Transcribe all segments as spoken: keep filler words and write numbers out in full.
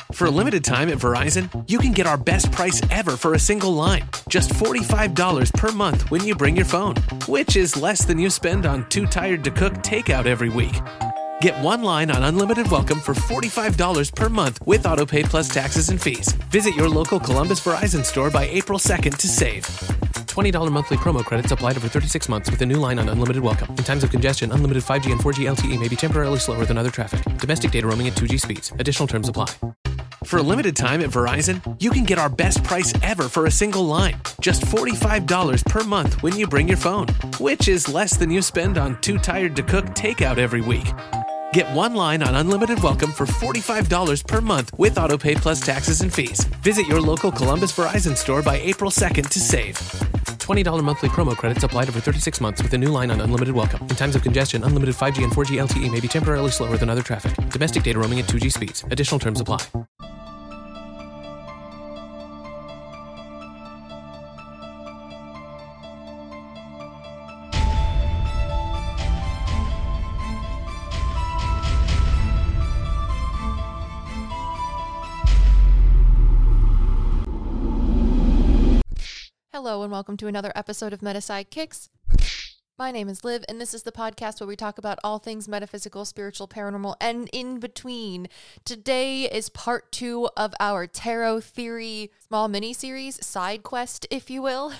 For a limited time at Verizon, you can get our best price ever for a single line. Just forty-five dollars per month when you bring your phone, which is less than you spend on Too Tired to Cook takeout every week. Get one line on Unlimited Welcome for forty-five dollars per month with AutoPay plus taxes and fees. Visit your local Columbus Verizon store by April second to save. twenty dollars monthly promo credits applied over thirty-six months with a new line on Unlimited Welcome. In times of congestion, unlimited five G and four G L T E may be temporarily slower than other traffic. Domestic data roaming at two G speeds. Additional terms apply. For a limited time at Verizon, you can get our best price ever for a single line. Just forty-five dollars per month when you bring your phone, which is less than you spend on Too Tired to Cook takeout every week. Get one line on Unlimited Welcome for forty-five dollars per month with AutoPay plus taxes and fees. Visit your local Columbus Verizon store by April second to save. twenty dollars monthly promo credits applied over thirty-six months with a new line on Unlimited Welcome. In times of congestion, unlimited five G and four G L T E may be temporarily slower than other traffic. Domestic data roaming at two G speeds. Additional terms apply. Hello and welcome to another episode of Meta Sidekicks. My name is Liv, and this is the podcast where we talk about all things metaphysical, spiritual, paranormal, and in between. Today is part two of our tarot theory small mini-series, side quest, if you will.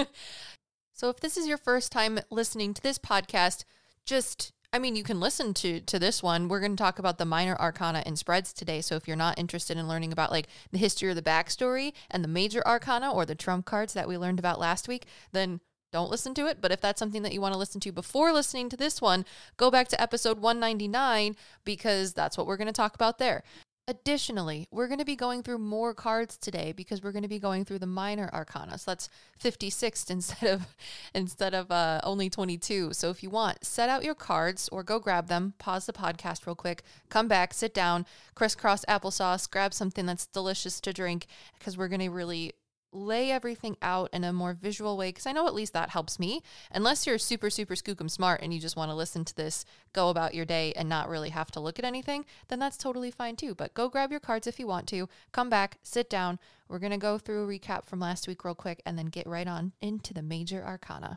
So if this is your first time listening to this podcast, just... I mean, you can listen to, to this one. We're going to talk about the minor arcana and spreads today. So if you're not interested in learning about like the history or the backstory and the major arcana or the trump cards that we learned about last week, then don't listen to it. But if that's something that you want to listen to before listening to this one, go back to episode one ninety-nine because that's what we're going to talk about there. Additionally, we're going to be going through more cards today because we're going to be going through the minor arcana. So that's fifty-six instead of instead of uh, only twenty-two. So if you want, set out your cards or go grab them, pause the podcast real quick, come back, sit down, crisscross applesauce, grab something that's delicious to drink because we're going to really lay everything out in a more visual way, because I know at least that helps me. Unless you're super, super skookum smart and you just want to listen to this, go about your day and not really have to look at anything, then that's totally fine too. But go grab your cards if you want to, come back, sit down. We're going to go through a recap from last week real quick and then get right on into the major arcana.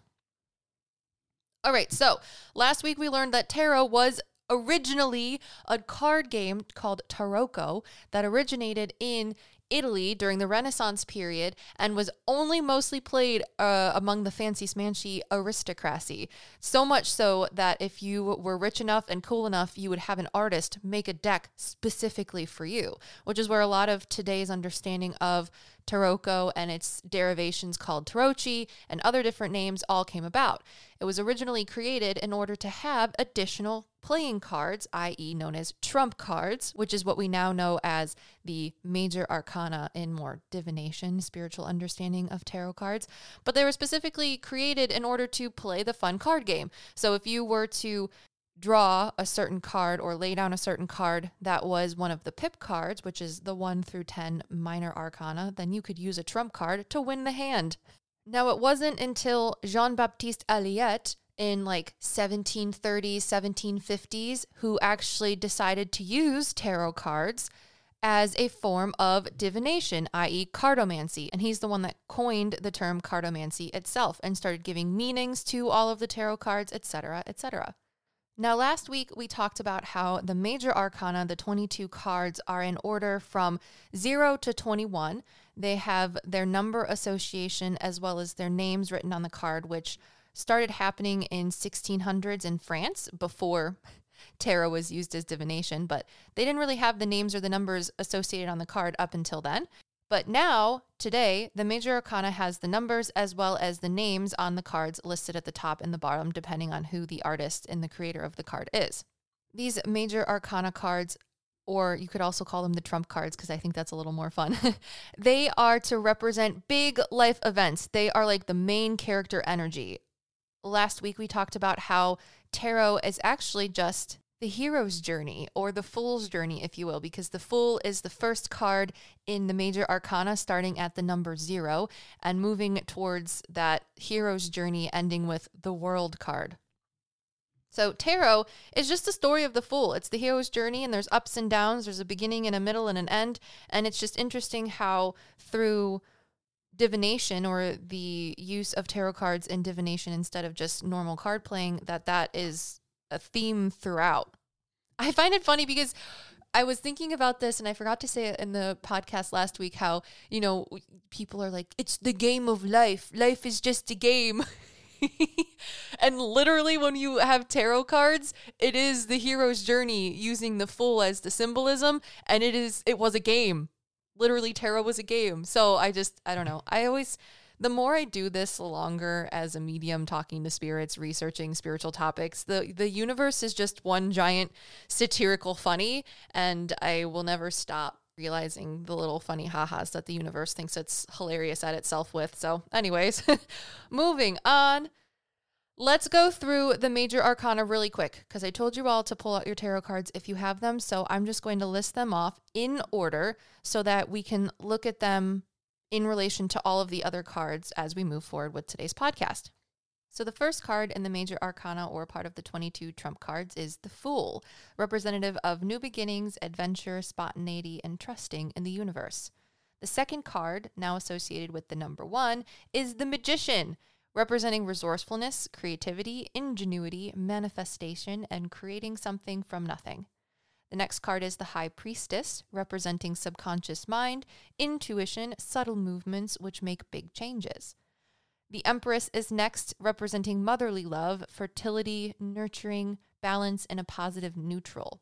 All right, so last week we learned that tarot was originally a card game called Tarocco that originated in Italy during the Renaissance period and was only mostly played uh, among the fancy smanchy aristocracy. So much so that if you were rich enough and cool enough, you would have an artist make a deck specifically for you, which is where a lot of today's understanding of Tarocco and its derivations called Tarocchi and other different names all came about. It was originally created in order to have additional playing cards, that is known as trump cards, which is what we now know as the major arcana in more divination, spiritual understanding of tarot cards. But they were specifically created in order to play the fun card game. So if you were to draw a certain card or lay down a certain card that was one of the pip cards, which is the one through ten minor arcana, then you could use a trump card to win the hand. Now, it wasn't until Jean-Baptiste Alliette in like seventeen thirties, seventeen fifties who actually decided to use tarot cards as a form of divination, that is cartomancy. And he's the one that coined the term cartomancy itself and started giving meanings to all of the tarot cards, et cetera, et cetera. Now, last week, we talked about how the major arcana, the twenty-two cards, are in order from zero to twenty-one. They have their number association as well as their names written on the card, which started happening in sixteen hundreds in France before tarot was used as divination, but they didn't really have the names or the numbers associated on the card up until then. But now, today, the major arcana has the numbers as well as the names on the cards listed at the top and the bottom, depending on who the artist and the creator of the card is. These major arcana cards, or you could also call them the trump cards, because I think that's a little more fun, they are to represent big life events. They are like the main character energy. Last week, we talked about how tarot is actually just the hero's journey, or the fool's journey, if you will, because the fool is the first card in the major arcana starting at the number zero and moving towards that hero's journey ending with the world card. So tarot is just the story of the Fool. It's the hero's journey, and there's ups and downs. There's a beginning and a middle and an end. And it's just interesting how through divination, or the use of tarot cards in divination instead of just normal card playing, that that is a theme throughout. I find it funny because I was thinking about this, and I forgot to say it in the podcast last week, how, you know, people are like, it's the game of life. Life is just a game. And literally when you have tarot cards, it is the hero's journey using the Fool as the symbolism. And it is, it was a game. Literally tarot was a game. So I just, I don't know. I always, the more I do this longer as a medium, talking to spirits, researching spiritual topics, the, the universe is just one giant satirical funny. And I will never stop realizing the little funny ha-has that the universe thinks it's hilarious at itself with. So anyways, moving on. Let's go through the major arcana really quick, because I told you all to pull out your tarot cards if you have them. So I'm just going to list them off in order so that we can look at them in relation to all of the other cards as we move forward with today's podcast. So the first card in the major arcana, or part of the twenty-two trump cards, is the Fool, representative of new beginnings, adventure, spontaneity, and trusting in the universe. The second card, now associated with the number one, is the Magician, representing resourcefulness, creativity, ingenuity, manifestation, and creating something from nothing. The next card is the High Priestess, representing subconscious mind, intuition, subtle movements which make big changes. The Empress is next, representing motherly love, fertility, nurturing, balance, and a positive neutral.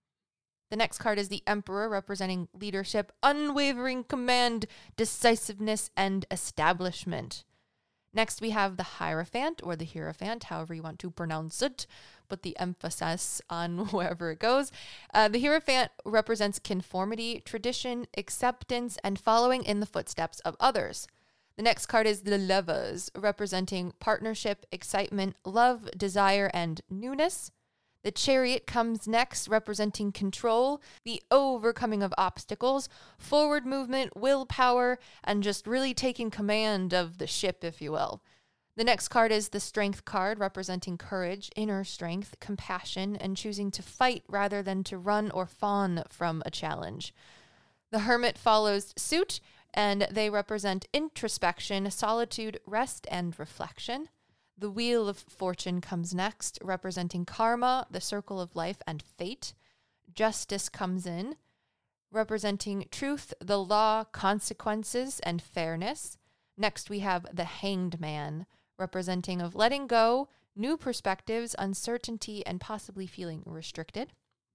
The next card is the Emperor, representing leadership, unwavering command, decisiveness, and establishment. Next, we have the Hierophant, or the Hierophant, however you want to pronounce it, but the emphasis on wherever it goes. Uh, the Hierophant represents conformity, tradition, acceptance, and following in the footsteps of others. The next card is the Lovers, representing partnership, excitement, love, desire, and newness. The Chariot comes next, representing control, the overcoming of obstacles, forward movement, willpower, and just really taking command of the ship, if you will. The next card is the Strength card, representing courage, inner strength, compassion, and choosing to fight rather than to run or fawn from a challenge. The Hermit follows suit, and they represent introspection, solitude, rest, and reflection. The Wheel of Fortune comes next, representing karma, the circle of life, and fate. Justice comes in, representing truth, the law, consequences, and fairness. Next, we have the Hanged Man, representing of letting go, new perspectives, uncertainty, and possibly feeling restricted.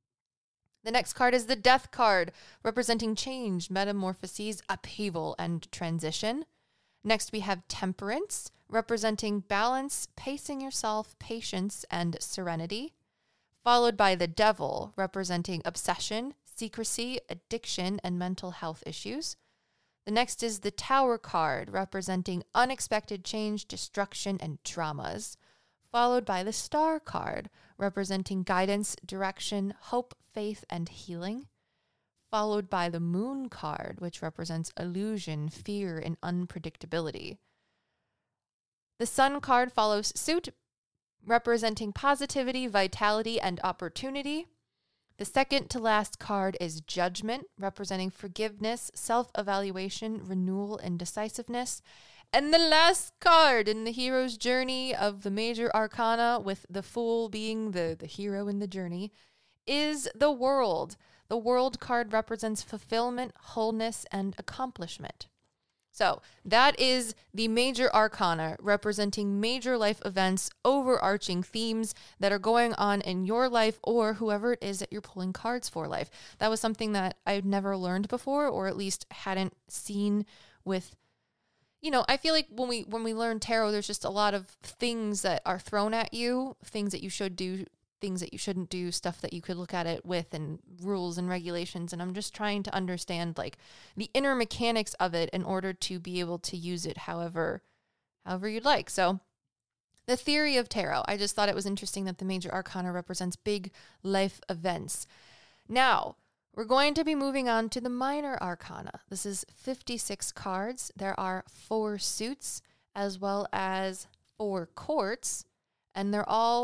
The next card is the Death card, representing change, metamorphoses, upheaval, and transition. Next, we have Temperance, representing balance, pacing yourself, patience, and serenity. Followed by the Devil, representing obsession, secrecy, addiction, and mental health issues. The next is the Tower card, representing unexpected change, destruction, and traumas. Followed by the Star card, representing guidance, direction, hope, faith, and healing. Followed by the Moon card, which represents illusion, fear, and unpredictability. The Sun card follows suit, representing positivity, vitality, and opportunity. The second to last card is Judgment, representing forgiveness, self-evaluation, renewal, and decisiveness. And the last card in the hero's journey of the major arcana, with the Fool being the, the hero in the journey, is the World. The World card represents fulfillment, wholeness, and accomplishment. So that is the major arcana, representing major life events, overarching themes that are going on in your life or whoever it is that you're pulling cards for life. That was something that I'd never learned before, or at least hadn't seen with, you know, I feel like when we when we learn tarot, there's just a lot of things that are thrown at you, things that you should do, things that you shouldn't do, stuff that you could look at it with, and rules and regulations. And I'm just trying to understand like the inner mechanics of it in order to be able to use it however, however you'd like. So the theory of tarot, I just thought it was interesting that the major arcana represents big life events. Now, we're going to be moving on to the minor arcana. This is fifty-six cards. There are four suits as well as four courts, and they're all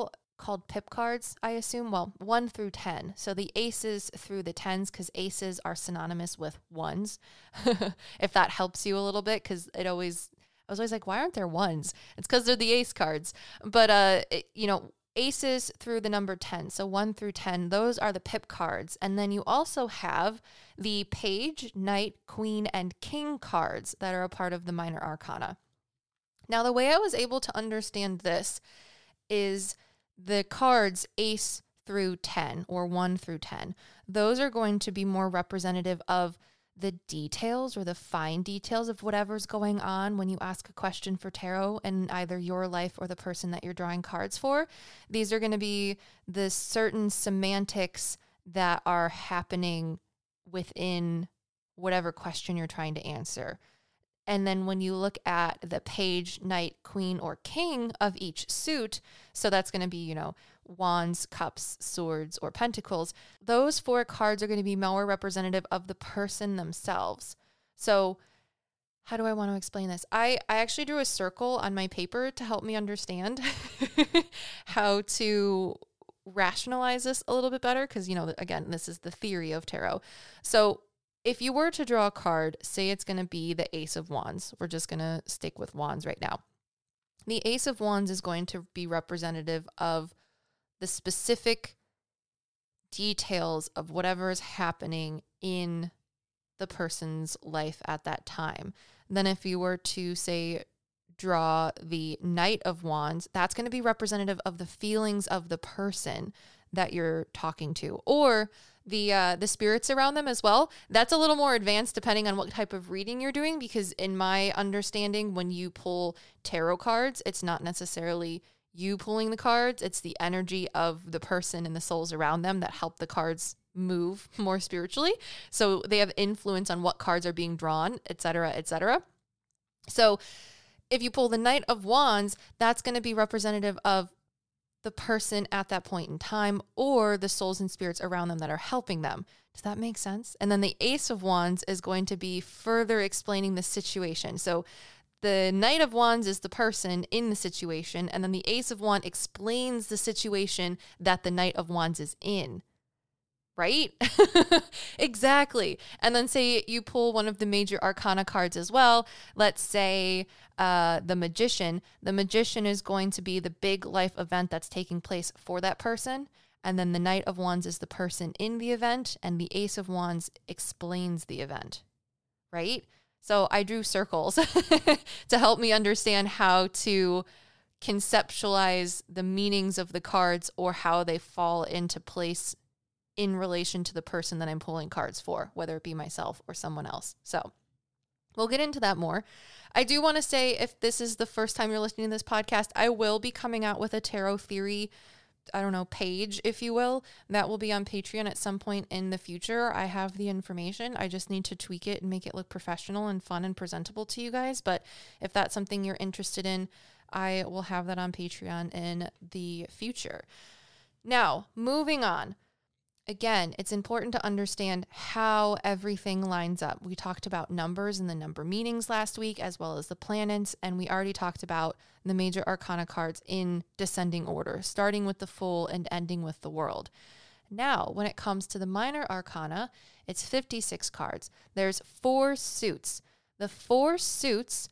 called pip cards, I assume. Well, one through ten. So the aces through the tens, because aces are synonymous with ones. If that helps you a little bit, because it always, I was always like, why aren't there ones? It's because they're the ace cards. But, uh, it, you know, aces through the number ten. So one through ten, those are the pip cards. And then you also have the page, knight, queen, and king cards that are a part of the minor arcana. Now, the way I was able to understand this is the cards ace through ten or one through ten. Those are going to be more representative of the details or the fine details of whatever's going on when you ask a question for tarot in either your life or the person that you're drawing cards for. These are going to be the certain semantics that are happening within whatever question you're trying to answer. And then when you look at the page, knight, queen, or king of each suit, so that's going to be, you know, wands, cups, swords, or pentacles, those four cards are going to be more representative of the person themselves. So how do I want to explain this? I, I actually drew a circle on my paper to help me understand how to rationalize this a little bit better, because, you know, again, this is the theory of tarot. So if you were to draw a card, say it's going to be the Ace of Wands. We're just going to stick with wands right now. The Ace of Wands is going to be representative of the specific details of whatever is happening in the person's life at that time. Then if you were to, say, draw the Knight of Wands, that's going to be representative of the feelings of the person that you're talking to, or the uh, the spirits around them as well. That's a little more advanced depending on what type of reading you're doing, because in my understanding, when you pull tarot cards, it's not necessarily you pulling the cards, it's the energy of the person and the souls around them that help the cards move more spiritually. So they have influence on what cards are being drawn, et cetera, et cetera. So if you pull the Knight of Wands, that's going to be representative of the person at that point in time, or the souls and spirits around them that are helping them. Does that make sense? And then the Ace of Wands is going to be further explaining the situation. So the Knight of Wands is the person in the situation, and then the Ace of Wands explains the situation that the Knight of Wands is in. Right? Exactly. And then say you pull one of the major arcana cards as well. Let's say uh, the Magician. The Magician is going to be the big life event that's taking place for that person. And then the Knight of Wands is the person in the event, and the Ace of Wands explains the event. Right? So I drew circles to help me understand how to conceptualize the meanings of the cards or how they fall into place in relation to the person that I'm pulling cards for, whether it be myself or someone else. So we'll get into that more. I do want to say, if this is the first time you're listening to this podcast, I will be coming out with a tarot theory, I don't know, page, if you will. That will be on Patreon at some point in the future. I have the information. I just need to tweak it and make it look professional and fun and presentable to you guys. But if that's something you're interested in, I will have that on Patreon in the future. Now, moving on. Again, it's important to understand how everything lines up. We talked about numbers and the number meanings last week, as well as the planets, and we already talked about the major arcana cards in descending order, starting with the Fool and ending with the World. Now, when it comes to the minor arcana, it's fifty-six cards. There's four suits. The four suits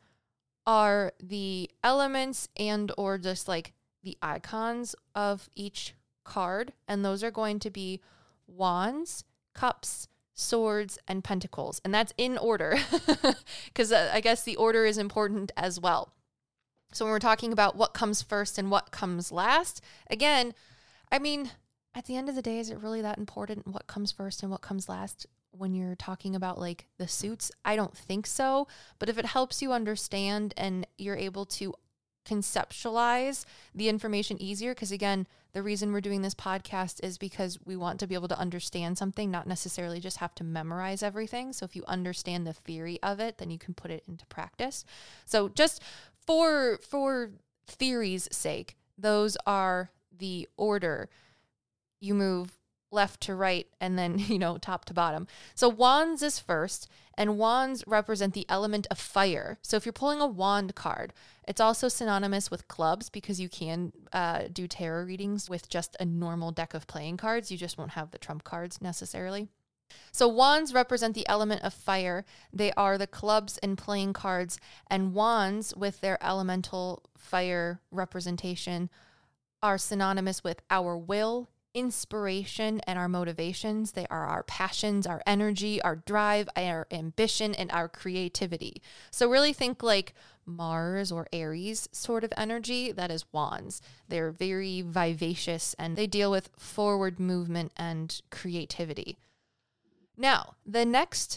are the elements and or just like the icons of each card, and those are going to be wands, cups, swords, and pentacles. And that's in order, because uh, I guess the order is important as well. So when we're talking about what comes first and what comes last, again, I mean, at the end of the day, is it really that important what comes first and what comes last when you're talking about like the suits? I don't think so. But if it helps you understand and you're able to conceptualize the information easier, because again, the reason we're doing this podcast is because we want to be able to understand something, not necessarily just have to memorize everything. So if you understand the theory of it, then you can put it into practice. So just for for theory's sake, those are the order. You move left to right and then, you know, top to bottom. So wands is first, and wands represent the element of fire. So if you're pulling a wand card, it's also synonymous with clubs because you can uh, do tarot readings with just a normal deck of playing cards. You just won't have the trump cards necessarily. So wands represent the element of fire. They are the clubs and playing cards, and wands with their elemental fire representation are synonymous with our will, inspiration, and our motivations. They are our passions, our energy, our drive, our ambition, and our creativity. So really think like Mars or Aries sort of energy. That is wands. They're very vivacious and they deal with forward movement and creativity. Now, the next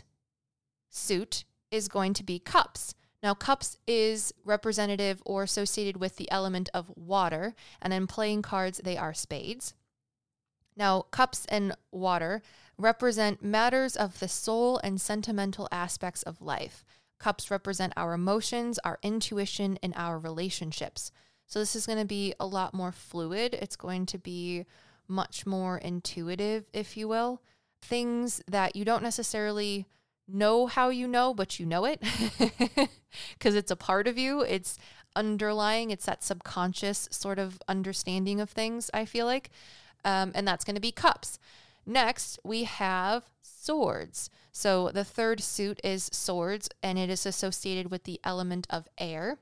suit is going to be cups. Now, cups is representative or associated with the element of water, and in playing cards, they are spades. Now, cups and water represent matters of the soul and sentimental aspects of life. Cups represent our emotions, our intuition, and our relationships. So this is going to be a lot more fluid. It's going to be much more intuitive, if you will. Things that you don't necessarily know how you know, but you know it because it's a part of you. It's underlying. It's that subconscious sort of understanding of things, I feel like. Um, and that's going to be cups. Next, we have swords. So the third suit is swords, and it is associated with the element of air.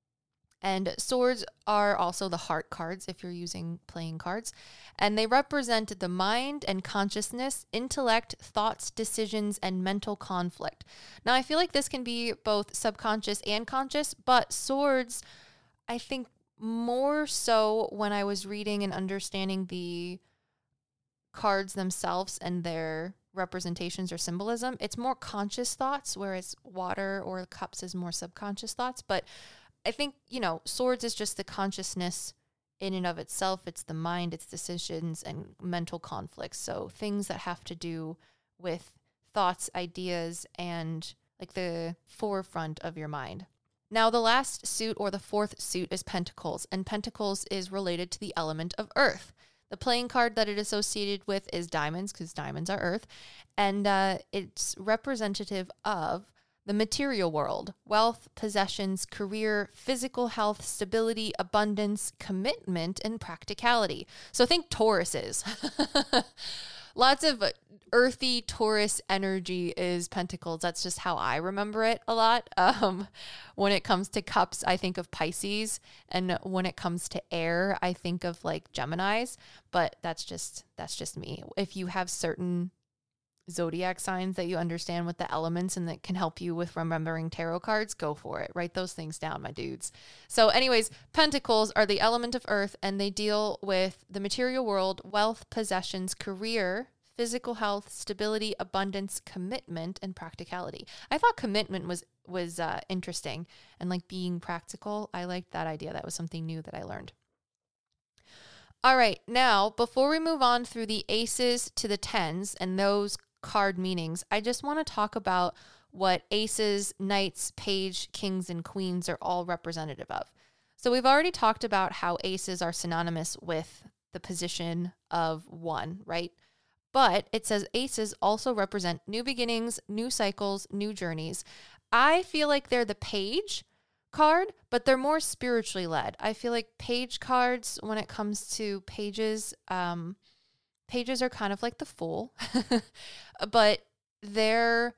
And swords are also the heart cards if you're using playing cards. And they represent the mind and consciousness, intellect, thoughts, decisions, and mental conflict. Now, I feel like this can be both subconscious and conscious, but swords, I think more so when I was reading and understanding the cards themselves and their representations or symbolism, it's more conscious thoughts, whereas water or cups is more subconscious thoughts. But I think, you know, swords is just the consciousness in and of itself. It's the mind, it's decisions, and mental conflicts. So things that have to do with thoughts, ideas, and like the forefront of your mind. Now, the last suit or the fourth suit is pentacles, and pentacles is related to the element of earth. The playing card that it is associated with is diamonds, because diamonds are earth, and uh, it's representative of the material world: wealth, possessions, career, physical health, stability, abundance, commitment, and practicality. So think Tauruses. Lots of earthy Taurus energy is pentacles. That's just how I remember it a lot. Um, when it comes to cups, I think of Pisces. And when it comes to air, I think of like Geminis. But that's just that's just me. If you have certain zodiac signs that you understand with the elements and that can help you with remembering tarot cards, go for it. Write those things down, my dudes. So anyways, pentacles are the element of earth, and they deal with the material world, wealth, possessions, career, physical health, stability, abundance, commitment, and practicality. I thought commitment was was uh, interesting, and like being practical. I liked that idea. That was something new that I learned. All right, now before we move on through the aces to the tens and those card meanings, I just want to talk about what aces, knights, page, kings, and queens are all representative of. So we've already talked about how aces are synonymous with the position of one, right? But it says aces also represent new beginnings, new cycles, new journeys. I feel like they're the page card, but they're more spiritually led. I feel like page cards, when it comes to pages, um, pages are kind of like the Fool, but they're,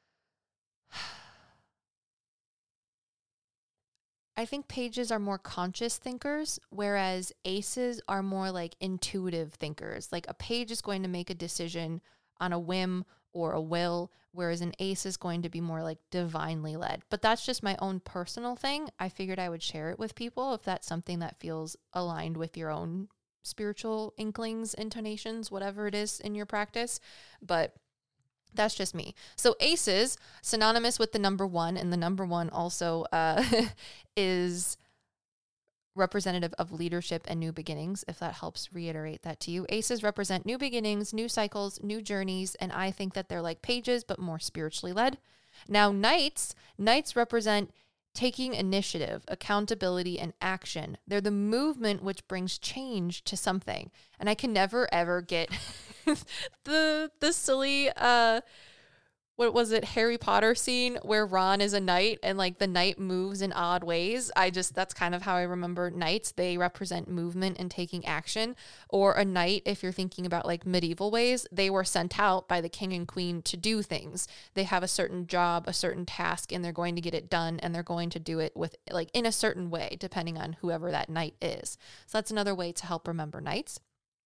I think pages are more conscious thinkers, whereas aces are more like intuitive thinkers. Like a page is going to make a decision on a whim or a will, whereas an ace is going to be more like divinely led. But that's just my own personal thing. I figured I would share it with people if that's something that feels aligned with your own spiritual inklings, intonations, whatever it is in your practice. But that's just me. So aces, synonymous with the number one, and the number one also uh, is representative of leadership and new beginnings, if that helps reiterate that to you. Aces represent new beginnings, new cycles, new journeys, and I think that they're like pages, but more spiritually led. Now, knights, knights represent taking initiative, accountability, and action. They're the movement which brings change to something. And I can never, ever get the the silly, uh, what was it, Harry Potter scene where Ron is a knight and like the knight moves in odd ways. I just, that's kind of how I remember knights. They represent movement and taking action. Or a knight, if you're thinking about like medieval ways, they were sent out by the king and queen to do things. They have a certain job, a certain task, and they're going to get it done, and they're going to do it with like in a certain way, depending on whoever that knight is. So that's another way to help remember knights.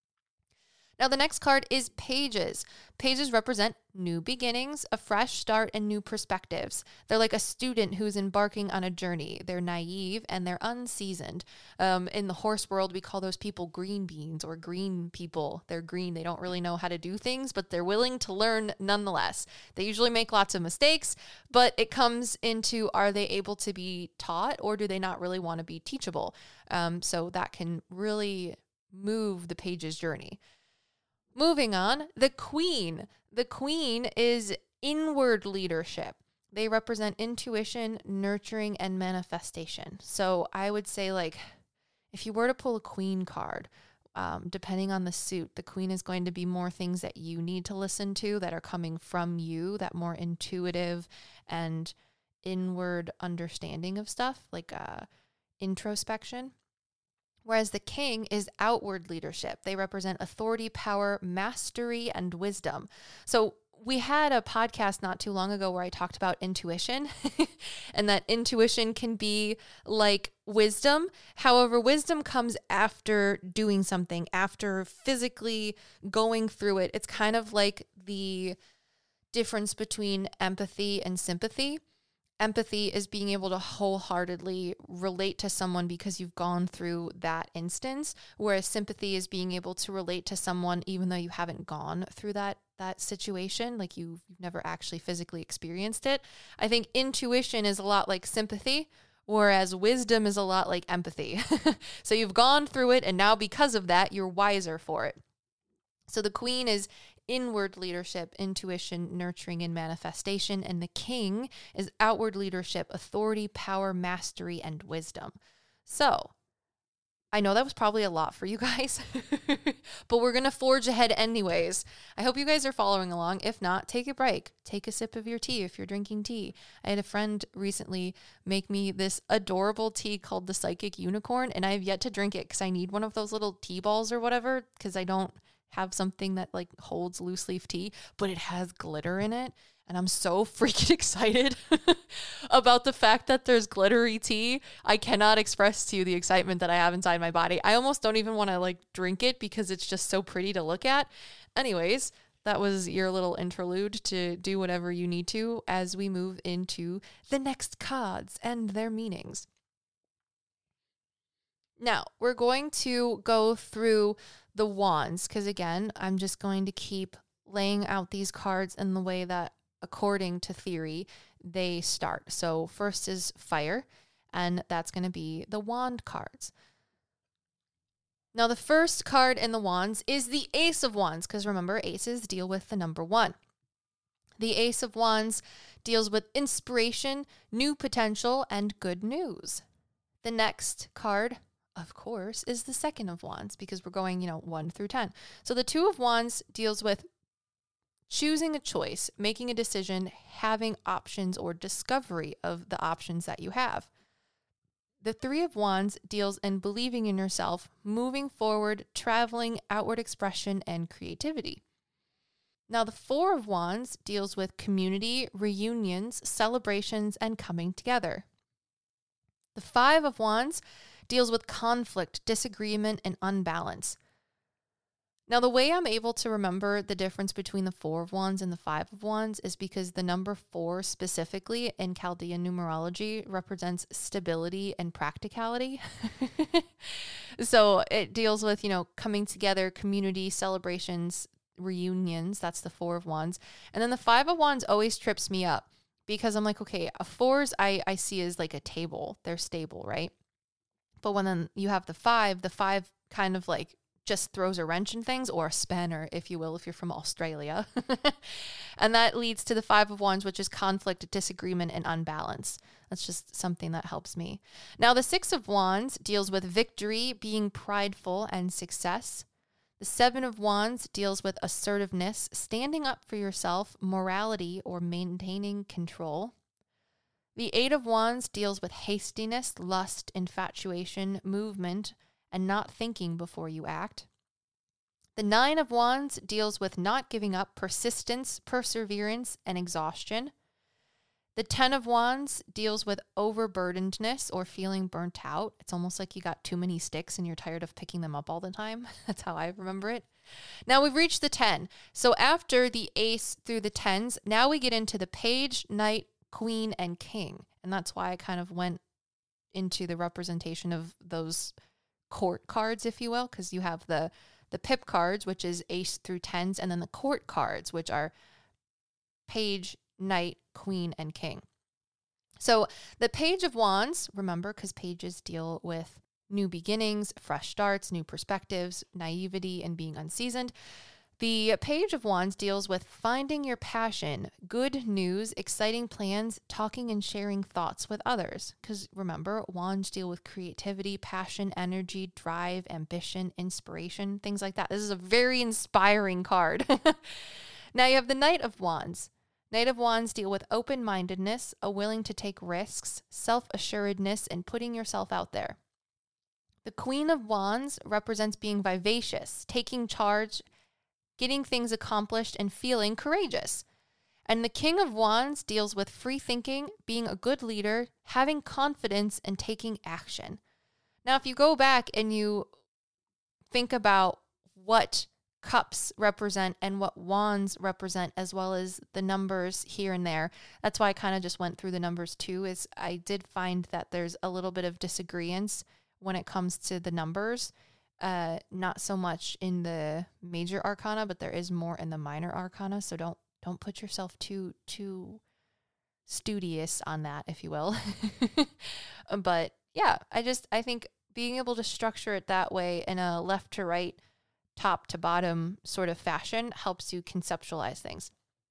Now, the next card is pages. Pages represent new beginnings, a fresh start, and new perspectives. They're like a student who's embarking on a journey. They're naive and they're unseasoned. Um, in the horse world, we call those people green beans or green people. They're green. They don't really know how to do things, but they're willing to learn nonetheless. They usually make lots of mistakes, but it comes into, are they able to be taught, or do they not really want to be teachable? Um, so that can really move the page's journey. Moving on, the queen. The queen is inward leadership. They represent intuition, nurturing, and manifestation. So I would say, like, if you were to pull a queen card, um, depending on the suit, the queen is going to be more things that you need to listen to that are coming from you, that more intuitive and inward understanding of stuff, like uh, introspection. Whereas the king is outward leadership. They represent authority, power, mastery, and wisdom. So we had a podcast not too long ago where I talked about intuition and that intuition can be like wisdom. However, wisdom comes after doing something, after physically going through it. It's kind of like the difference between empathy and sympathy. Empathy is being able to wholeheartedly relate to someone because you've gone through that instance, whereas sympathy is being able to relate to someone even though you haven't gone through that that situation, like you've, you've never actually physically experienced it. I think intuition is a lot like sympathy, whereas wisdom is a lot like empathy. So you've gone through it, and now because of that, you're wiser for it. So the queen is inward leadership, intuition, nurturing, and manifestation. And the king is outward leadership, authority, power, mastery, and wisdom. So I know that was probably a lot for you guys, but we're going to forge ahead anyways. I hope you guys are following along. If not, take a break. Take a sip of your tea if you're drinking tea. I had a friend recently make me this adorable tea called the Psychic Unicorn, and I have yet to drink it because I need one of those little tea balls or whatever, because I don't have something that like holds loose leaf tea, but it has glitter in it. And I'm so freaking excited about the fact that there's glittery tea. I cannot express to you the excitement that I have inside my body. I almost don't even want to like drink it because it's just so pretty to look at. Anyways, that was your little interlude to do whatever you need to as we move into the next cards and their meanings. Now, we're going to go through the wands because, again, I'm just going to keep laying out these cards in the way that, according to theory, they start. So first is fire, and that's going to be the wand cards. Now, the first card in the wands is the Ace of Wands, because remember, aces deal with the number one. The Ace of Wands deals with inspiration, new potential, and good news. The next card, of course, is the Second of Wands, because we're going, you know, one through ten. So the Two of Wands deals with choosing a choice, making a decision, having options, or discovery of the options that you have. The Three of Wands deals in believing in yourself, moving forward, traveling, outward expression, and creativity. Now, the Four of Wands deals with community, reunions, celebrations, and coming together. The Five of Wands deals with conflict, disagreement, and unbalance. Now, the way I'm able to remember the difference between the Four of Wands and the Five of Wands is because the number four specifically in Chaldean numerology represents stability and practicality. So it deals with, you know, coming together, community, celebrations, reunions. That's the Four of Wands. And then the Five of Wands always trips me up because I'm like, okay, a fours I, I see as like a table. They're stable, right? But when then you have the five, the five kind of like just throws a wrench in things, or a spanner, if you will, if you're from Australia. And that leads to the Five of Wands, which is conflict, disagreement, and unbalance. That's just something that helps me. Now, the Six of Wands deals with victory, being prideful, and success. The Seven of Wands deals with assertiveness, standing up for yourself, morality, or maintaining control. The Eight of Wands deals with hastiness, lust, infatuation, movement, and not thinking before you act. The Nine of Wands deals with not giving up, persistence, perseverance, and exhaustion. The Ten of Wands deals with overburdenedness or feeling burnt out. It's almost like you got too many sticks and you're tired of picking them up all the time. That's how I remember it. Now we've reached the ten. So after the ace through the tens, now we get into the page, knight, queen, and king. And that's why I kind of went into the representation of those court cards, if you will, because you have the the pip cards, which is ace through tens, and then the court cards, which are page, knight, queen, and king. So the Page of Wands, remember, because pages deal with new beginnings, fresh starts, new perspectives, naivety, and being unseasoned. The Page of Wands deals with finding your passion, good news, exciting plans, talking and sharing thoughts with others. Because remember, wands deal with creativity, passion, energy, drive, ambition, inspiration, things like that. This is a very inspiring card. Now you have the Knight of Wands. Knight of Wands deal with open-mindedness, a willing to take risks, self-assuredness, and putting yourself out there. The Queen of Wands represents being vivacious, taking charge, getting things accomplished, and feeling courageous. And the King of Wands deals with free thinking, being a good leader, having confidence, and taking action. Now, if you go back and you think about what cups represent and what wands represent, as well as the numbers here and there, that's why I kind of just went through the numbers too, is I did find that there's a little bit of disagreement when it comes to the numbers. Uh, not so much in the major arcana, but there is more in the minor arcana. So don't don't put yourself too too studious on that, if you will. But yeah, I just I think being able to structure it that way in a left to right, top to bottom sort of fashion helps you conceptualize things.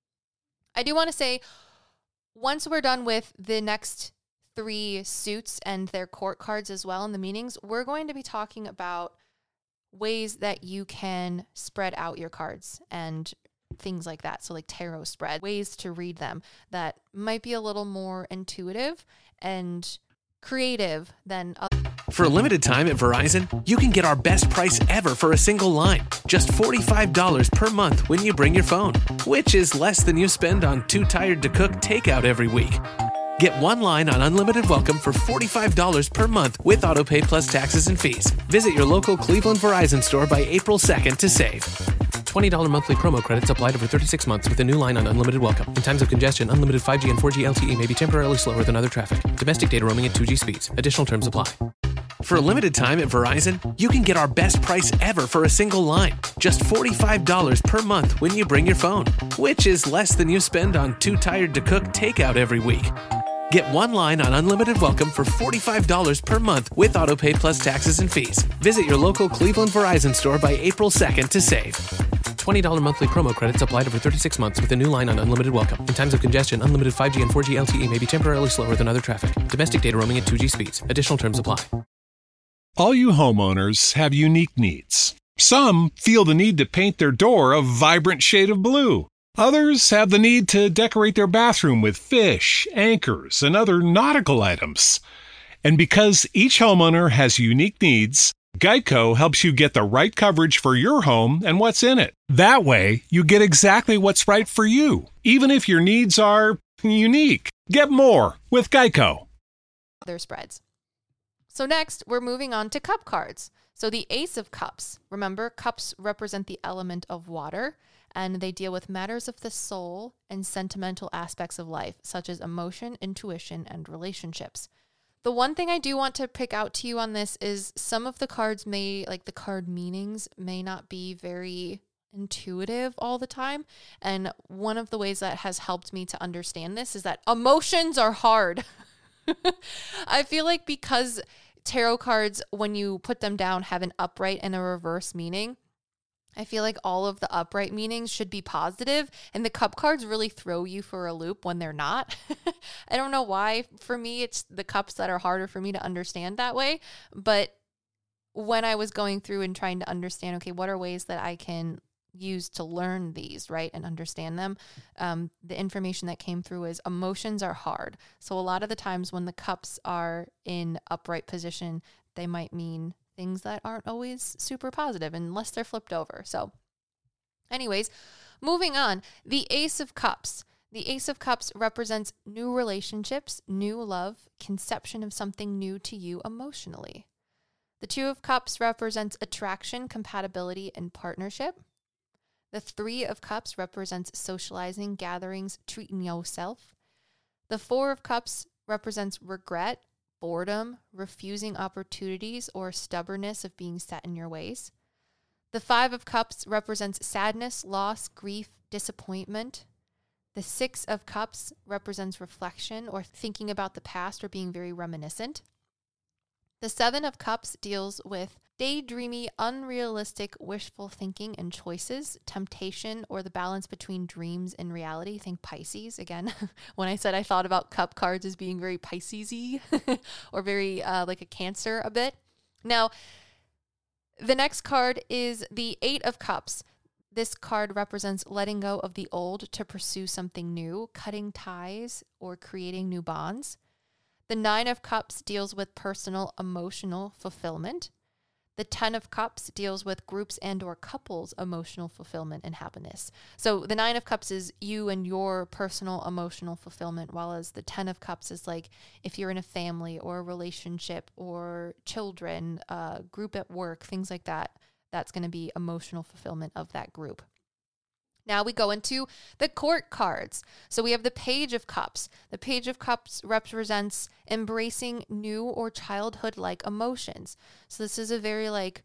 I do want to say, once we're done with the next three suits and their court cards as well and the meanings, we're going to be talking about ways that you can spread out your cards and things like that. So like tarot spread, ways to read them that might be a little more intuitive and creative than other. For a limited time at Verizon, you can get our best price ever for a single line. Just forty-five dollars per month when you bring your phone, which is less than you spend on Too Tired to Cook takeout every week. Get one line on Unlimited Welcome for forty-five dollars per month with AutoPay plus taxes and fees. Visit your local Cleveland Verizon store by April second to save. twenty dollars monthly promo credits applied over thirty-six months with a new line on Unlimited Welcome. In times of congestion, unlimited five G and four G L T E may be temporarily slower than other traffic. Domestic data roaming at two G speeds. Additional terms apply. For a limited time at Verizon, you can get our best price ever for a single line. Just forty-five dollars per month when you bring your phone, which is less than you spend on Too Tired to Cook takeout every week. Get one line on Unlimited Welcome for forty-five dollars per month with AutoPay plus taxes and fees. Visit your local Cleveland Verizon store by April second to save. twenty dollars monthly promo credits applied over thirty-six months with a new line on Unlimited Welcome. In times of congestion, unlimited five G and four G L T E may be temporarily slower than other traffic. Domestic data roaming at two G speeds. Additional terms apply. All you homeowners have unique needs. Some feel the need to paint their door a vibrant shade of blue. Others have the need to decorate their bathroom with fish, anchors, and other nautical items. And because each homeowner has unique needs, Geico helps you get the right coverage for your home and what's in it. That way, you get exactly what's right for you, even if your needs are unique. Get more with Geico. Other spreads. So next, we're moving on to cup cards. So the Ace of Cups. Remember, cups represent the element of water, and they deal with matters of the soul and sentimental aspects of life, such as emotion, intuition, and relationships. The one thing I do want to pick out to you on this is some of the cards may, like the card meanings, may not be very intuitive all the time. And one of the ways that has helped me to understand this is that emotions are hard. I feel like because tarot cards, when you put them down, have an upright and a reverse meaning. I feel like all of the upright meanings should be positive, and the cup cards really throw you for a loop when they're not. I don't know why. For me, it's the cups that are harder for me to understand that way. But when I was going through and trying to understand, okay, what are ways that I can use to learn these, right, and understand them, um, the information that came through is emotions are hard. So a lot of the times when the cups are in upright position, they might mean things that aren't always super positive unless they're flipped over. So anyways, moving on, the Ace of Cups. The Ace of Cups represents new relationships, new love, conception of something new to you emotionally. The Two of Cups represents attraction, compatibility, and partnership. The Three of Cups represents socializing, gatherings, treating yourself. The Four of Cups represents regret, boredom, refusing opportunities, or stubbornness of being set in your ways. The Five of Cups represents sadness, loss, grief, disappointment. The Six of Cups represents reflection or thinking about the past or being very reminiscent. The Seven of Cups deals with daydreamy, unrealistic, wishful thinking and choices, temptation, or the balance between dreams and reality. Think Pisces. Again, when I said I thought about cup cards as being very Pisces-y or very uh, like a Cancer a bit. Now, the next card is the Eight of Cups. This card represents letting go of the old to pursue something new, cutting ties, or creating new bonds. The Nine of Cups deals with personal emotional fulfillment. The Ten of Cups deals with groups and or couples' emotional fulfillment and happiness. So the Nine of Cups is you and your personal emotional fulfillment, while as the Ten of Cups is like if you're in a family or a relationship or children, uh, group at work, things like that. That's going to be emotional fulfillment of that group. Now we go into the court cards. So we have the Page of Cups. The Page of Cups represents embracing new or childhood-like emotions. So this is a very like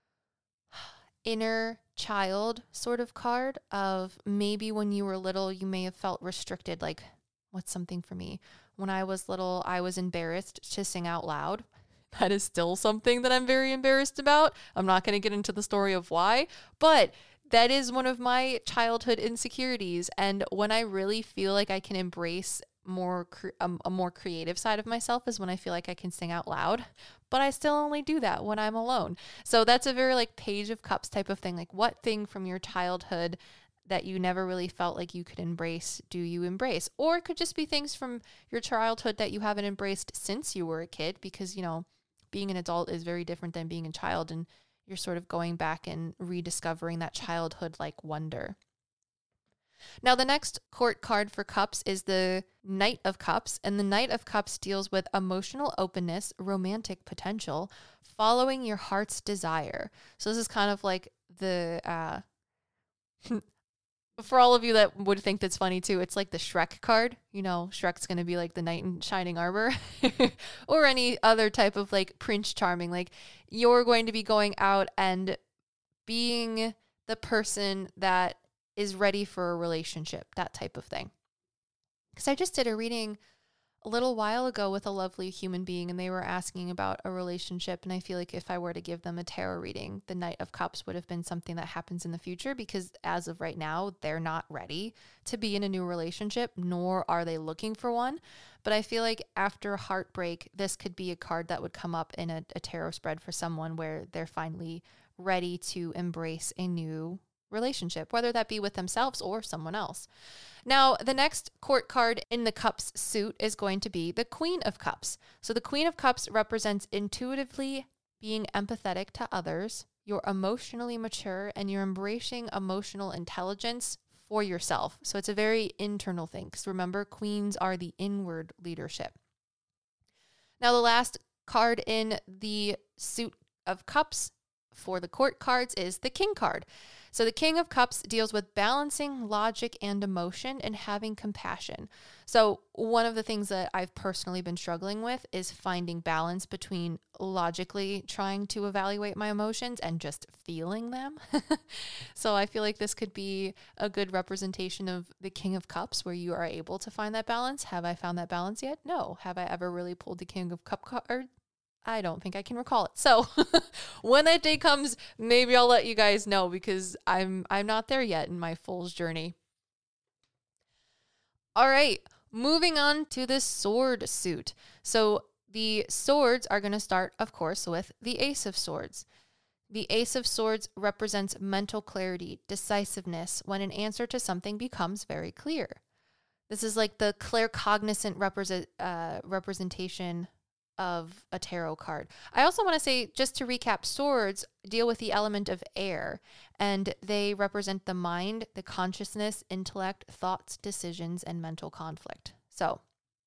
inner child sort of card of maybe when you were little, you may have felt restricted. Like, what's something for me? When I was little, I was embarrassed to sing out loud. That is still something that I'm very embarrassed about. I'm not going to get into the story of why, but that is one of my childhood insecurities. And when I really feel like I can embrace more cre- a, a more creative side of myself is when I feel like I can sing out loud, but I still only do that when I'm alone. So that's a very like Page of Cups type of thing. Like, what thing from your childhood that you never really felt like you could embrace do you embrace? Or it could just be things from your childhood that you haven't embraced since you were a kid, because, you know, being an adult is very different than being a child, and you're sort of going back and rediscovering that childhood-like wonder. Now, the next court card for cups is the Knight of Cups, and the Knight of Cups deals with emotional openness, romantic potential, following your heart's desire. So this is kind of like the, uh, for all of you that would think that's funny too, it's like the Shrek card. You know, Shrek's going to be like the knight in shining armor or any other type of like Prince Charming. Like, you're going to be going out and being the person that is ready for a relationship, that type of thing. Because I just did a reading a little while ago with a lovely human being, and they were asking about a relationship. And I feel like if I were to give them a tarot reading, the Knight of Cups would have been something that happens in the future, because as of right now, they're not ready to be in a new relationship, nor are they looking for one. But I feel like after heartbreak, this could be a card that would come up in a, a tarot spread for someone where they're finally ready to embrace a new relationship, whether that be with themselves or someone else. Now, the next court card in the Cups suit is going to be the Queen of Cups. So the Queen of Cups represents intuitively being empathetic to others, you're emotionally mature, and you're embracing emotional intelligence for yourself. So it's a very internal thing, because remember, queens are the inward leadership. Now, the last card in the suit of cups for the court cards is the King card. So the King of Cups deals with balancing logic and emotion and having compassion. So one of the things that I've personally been struggling with is finding balance between logically trying to evaluate my emotions and just feeling them. So I feel like this could be a good representation of the King of Cups, where you are able to find that balance. Have I found that balance yet? No. Have I ever really pulled the King of Cup card? I don't think I can recall it. So when that day comes, maybe I'll let you guys know because I'm I'm not there yet in my Fool's journey. All right, moving on to the sword suit. So the swords are going to start, of course, with the Ace of Swords. The Ace of Swords represents mental clarity, decisiveness, when an answer to something becomes very clear. This is like the claircognizant represent, uh, representation of a tarot card. I also want to say, just to recap, swords deal with the element of air, and they represent the mind, the consciousness, intellect, thoughts, decisions, and mental conflict. So,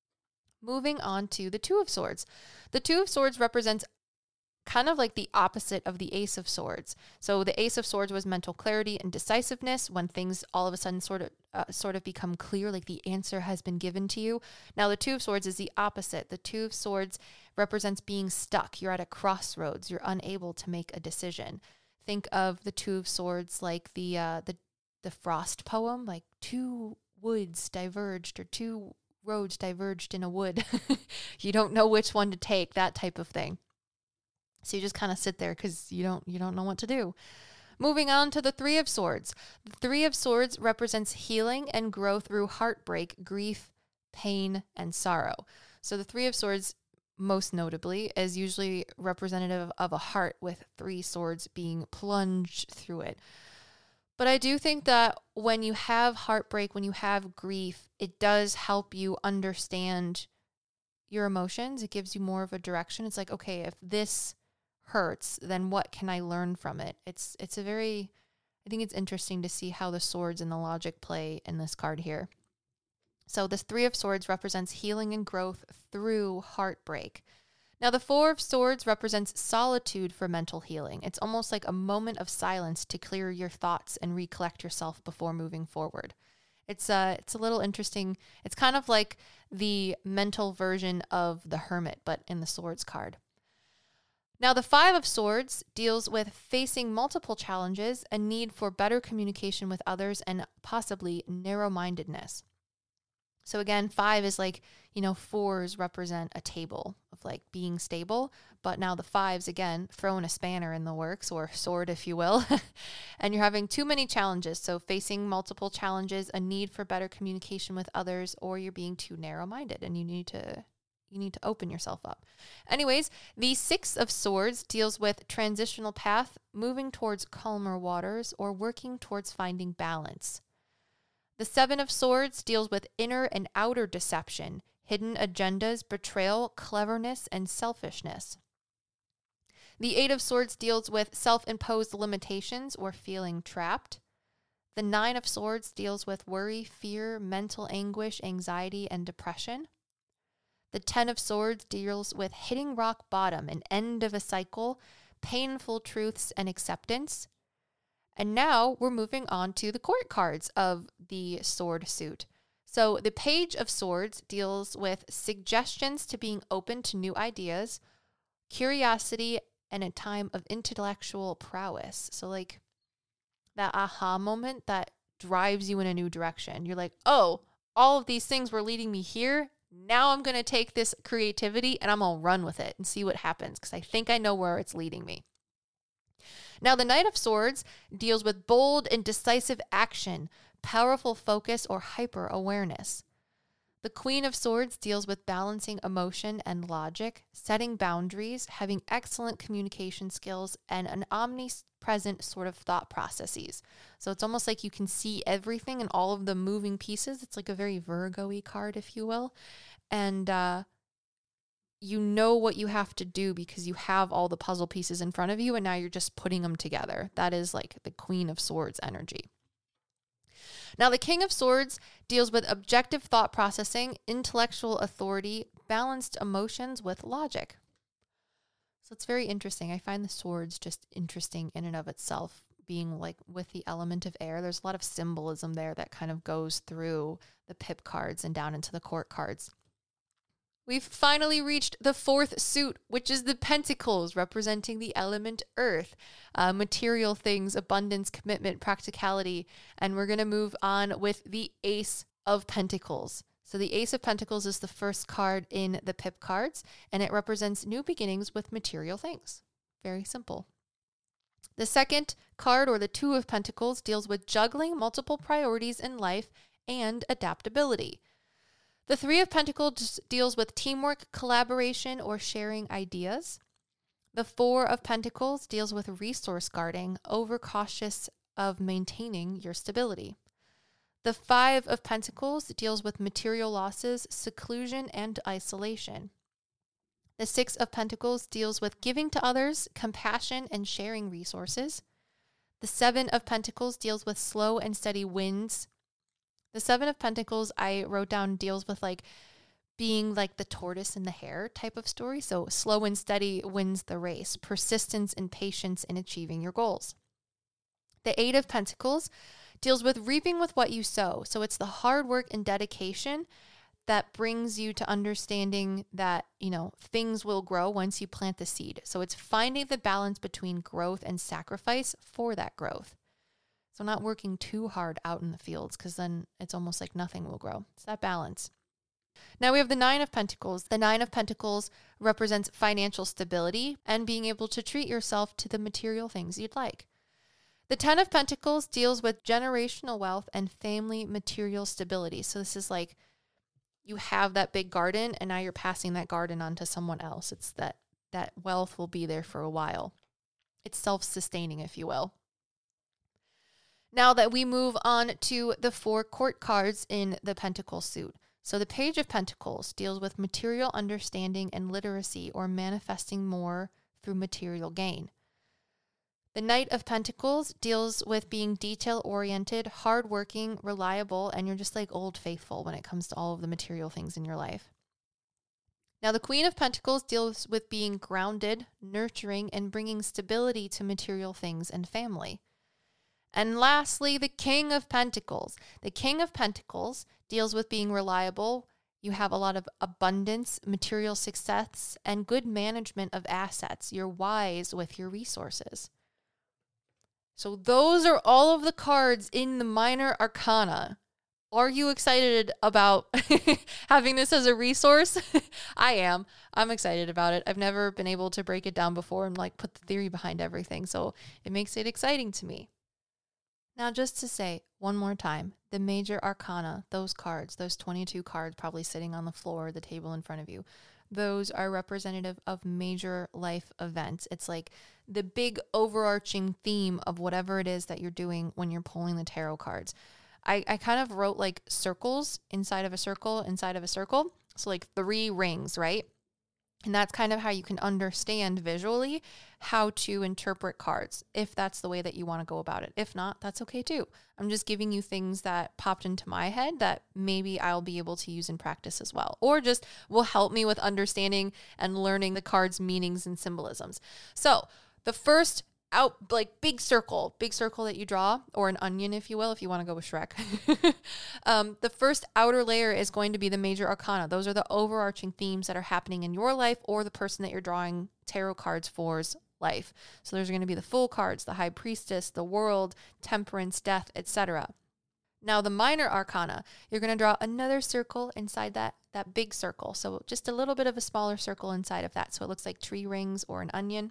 moving on to the Two of Swords. The Two of Swords represents kind of like the opposite of the Ace of Swords. So the Ace of Swords was mental clarity and decisiveness when things all of a sudden sort of uh, sort of become clear, like the answer has been given to you. Now the Two of Swords is the opposite. The Two of Swords represents being stuck. You're at a crossroads. You're unable to make a decision. Think of the Two of Swords like the uh, the the Frost poem, like two woods diverged or two roads diverged in a wood. You don't know which one to take, that type of thing. So you just kind of sit there because you don't you don't know what to do. Moving on to the Three of Swords. The Three of Swords represents healing and growth through heartbreak, grief, pain, and sorrow. So the Three of Swords, most notably, is usually representative of a heart with three swords being plunged through it. But I do think that when you have heartbreak, when you have grief, it does help you understand your emotions. It gives you more of a direction. It's like, okay, if this hurts, then what can I learn from it? It's it's a very, I think it's interesting to see how the swords and the logic play in this card here. So this Three of Swords represents healing and growth through heartbreak. Now the Four of Swords represents solitude for mental healing. It's almost like a moment of silence to clear your thoughts and recollect yourself before moving forward. It's uh, it's a little interesting. It's kind of like the mental version of the Hermit, but in the Swords card. Now, the Five of Swords deals with facing multiple challenges, a need for better communication with others, and possibly narrow-mindedness. So again, five is like, you know, fours represent a table of like being stable, but now the fives, again, throwing a spanner in the works, or sword, if you will, and you're having too many challenges. So facing multiple challenges, a need for better communication with others, or you're being too narrow-minded and you need to You need to open yourself up. Anyways, the Six of Swords deals with transitional path, moving towards calmer waters, or working towards finding balance. The Seven of Swords deals with inner and outer deception, hidden agendas, betrayal, cleverness, and selfishness. The Eight of Swords deals with self-imposed limitations or feeling trapped. The Nine of Swords deals with worry, fear, mental anguish, anxiety, and depression. The Ten of Swords deals with hitting rock bottom, an end of a cycle, painful truths, and acceptance. And now we're moving on to the court cards of the sword suit. So the Page of Swords deals with suggestions to being open to new ideas, curiosity, and a time of intellectual prowess. So like that aha moment that drives you in a new direction. You're like, oh, all of these things were leading me here. Now I'm going to take this creativity and I'm going to run with it and see what happens because I think I know where it's leading me. Now, the Knight of Swords deals with bold and decisive action, powerful focus, or hyper-awareness. The Queen of Swords deals with balancing emotion and logic, setting boundaries, having excellent communication skills, and an omnipresent sort of thought processes. So it's almost like you can see everything and all of the moving pieces. It's like a very Virgo-y card, if you will. And uh, you know what you have to do because you have all the puzzle pieces in front of you, and now you're just putting them together. That is like the Queen of Swords energy. Now, the King of Swords deals with objective thought processing, intellectual authority, balanced emotions with logic. So it's very interesting. I find the swords just interesting in and of itself, being like with the element of air. There's a lot of symbolism there that kind of goes through the pip cards and down into the court cards. We've finally reached the fourth suit, which is the Pentacles, representing the element earth, uh, material things, abundance, commitment, practicality. And we're going to move on with the Ace of Pentacles. So the Ace of Pentacles is the first card in the Pip cards, and it represents new beginnings with material things. Very simple. The second card, or the Two of Pentacles, deals with juggling multiple priorities in life and adaptability. The Three of Pentacles deals with teamwork, collaboration, or sharing ideas. The Four of Pentacles deals with resource guarding, overcautious of maintaining your stability. The Five of Pentacles deals with material losses, seclusion, and isolation. The Six of Pentacles deals with giving to others, compassion, and sharing resources. The Seven of Pentacles deals with slow and steady wins. The Seven of Pentacles, I wrote down, deals with like being like the tortoise and the hare type of story. So slow and steady wins the race, persistence and patience in achieving your goals. The Eight of Pentacles deals with reaping with what you sow. So it's the hard work and dedication that brings you to understanding that, you know, things will grow once you plant the seed. So it's finding the balance between growth and sacrifice for that growth. So not working too hard out in the fields, because then it's almost like nothing will grow. It's that balance. Now we have the Nine of Pentacles. The Nine of Pentacles represents financial stability and being able to treat yourself to the material things you'd like. The Ten of Pentacles deals with generational wealth and family material stability. So this is like you have that big garden and now you're passing that garden on to someone else. It's that that wealth will be there for a while. It's self-sustaining, if you will. Now that we move on to the four court cards in the Pentacle suit. So the Page of Pentacles deals with material understanding and literacy, or manifesting more through material gain. The Knight of Pentacles deals with being detail-oriented, hardworking, reliable, and you're just like Old Faithful when it comes to all of the material things in your life. Now, the Queen of Pentacles deals with being grounded, nurturing, and bringing stability to material things and family. And lastly, the King of Pentacles. The King of Pentacles deals with being reliable. You have a lot of abundance, material success, and good management of assets. You're wise with your resources. So those are all of the cards in the Minor Arcana. Are you excited about having this as a resource? I am. I'm excited about it. I've never been able to break it down before and like put the theory behind everything. So it makes it exciting to me. Now, just to say one more time, the Major Arcana, those cards, those twenty-two cards probably sitting on the floor or the table in front of you, those are representative of major life events. It's like the big overarching theme of whatever it is that you're doing when you're pulling the tarot cards. I, I kind of wrote like circles inside of a circle inside of a circle. So like three rings, right? And that's kind of how you can understand visually how to interpret cards, if that's the way that you want to go about it. If not, that's okay too. I'm just giving you things that popped into my head that maybe I'll be able to use in practice as well, or just will help me with understanding and learning the cards' meanings and symbolisms. So the first out, like big circle, big circle that you draw, or an onion, if you will, if you want to go with Shrek. um, the first outer layer is going to be the Major Arcana. Those are the overarching themes that are happening in your life or the person that you're drawing tarot cards for's life. So there's going to be the Fool cards, the High Priestess, the World, Temperance, Death, et cetera. Now the Minor Arcana, you're going to draw another circle inside that, that big circle. So just a little bit of a smaller circle inside of that. So it looks like tree rings or an onion.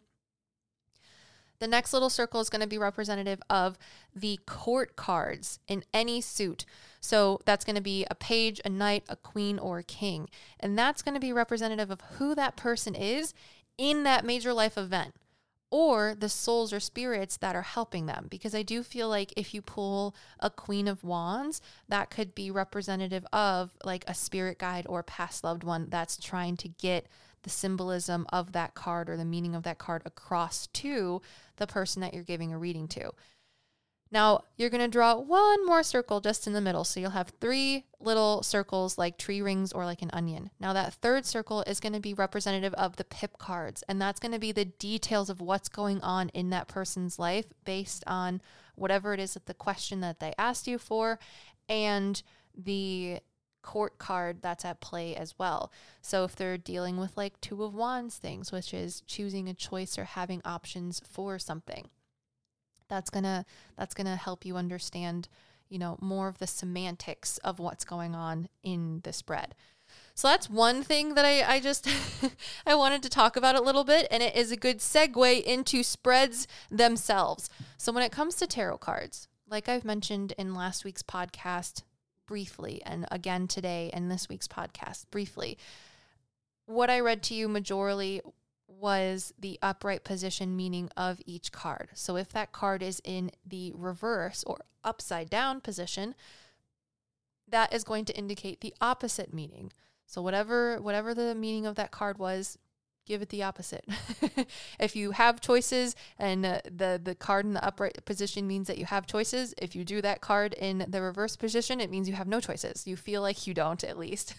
The next little circle is going to be representative of the court cards in any suit. So that's going to be a page, a knight, a queen, or a king. And that's going to be representative of who that person is in that major life event, or the souls or spirits that are helping them. Because I do feel like if you pull a Queen of Wands, that could be representative of like a spirit guide or past loved one that's trying to get the symbolism of that card or the meaning of that card across to the person that you're giving a reading to. Now, you're going to draw one more circle just in the middle. So you'll have three little circles like tree rings or like an onion. Now, that third circle is going to be representative of the pip cards. And that's going to be the details of what's going on in that person's life based on whatever it is that the question that they asked you for and the court card that's at play as well. So if they're dealing with like Two of Wands things, which is choosing a choice or having options for something, that's gonna that's gonna help you understand, you know, more of the semantics of what's going on in the spread. So that's one thing that I, I just, I wanted to talk about a little bit, and it is a good segue into spreads themselves. So when it comes to tarot cards, like I've mentioned in last week's podcast briefly, and again today in this week's podcast briefly, what I read to you majorly was the upright position meaning of each card. So if that card is in the reverse or upside down position, that is going to indicate the opposite meaning. So whatever whatever the meaning of that card was, give it the opposite. If you have choices and uh, the, the card in the upright position means that you have choices, if you do that card in the reverse position, it means you have no choices. You feel like you don't, at least.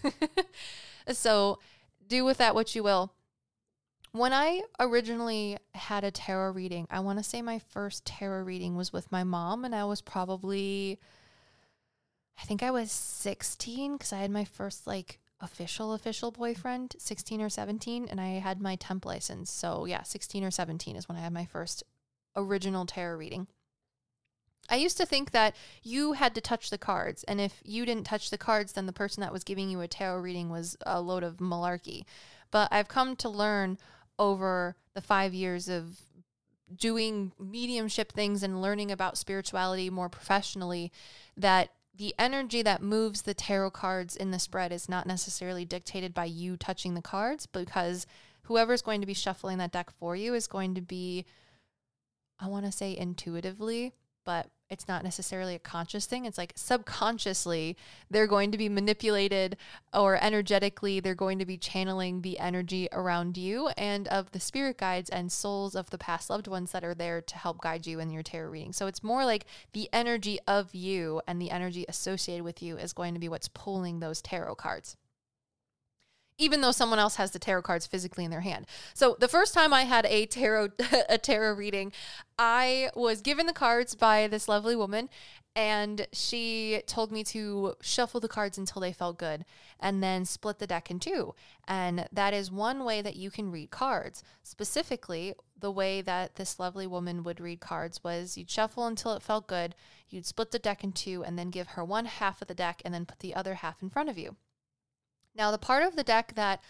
So do with that what you will. When I originally had a tarot reading, I want to say my first tarot reading was with my mom, and I was probably, I think I was sixteen, because I had my first like official, official boyfriend, sixteen or seventeen, and I had my temp license. So yeah, sixteen or seventeen is when I had my first original tarot reading. I used to think that you had to touch the cards, and if you didn't touch the cards, then the person that was giving you a tarot reading was a load of malarkey. But I've come to learn over the five years of doing mediumship things and learning about spirituality more professionally that the energy that moves the tarot cards in the spread is not necessarily dictated by you touching the cards, because whoever's going to be shuffling that deck for you is going to be, I want to say intuitively, but it's not necessarily a conscious thing. It's like subconsciously they're going to be manipulated, or energetically they're going to be channeling the energy around you and of the spirit guides and souls of the past loved ones that are there to help guide you in your tarot reading. So it's more like the energy of you and the energy associated with you is going to be what's pulling those tarot cards, even though someone else has the tarot cards physically in their hand. So the first time I had a tarot a tarot reading, I was given the cards by this lovely woman, and she told me to shuffle the cards until they felt good and then split the deck in two. And that is one way that you can read cards. Specifically, the way that this lovely woman would read cards was you'd shuffle until it felt good, you'd split the deck in two, and then give her one half of the deck and then put the other half in front of you. Now, the part of the deck that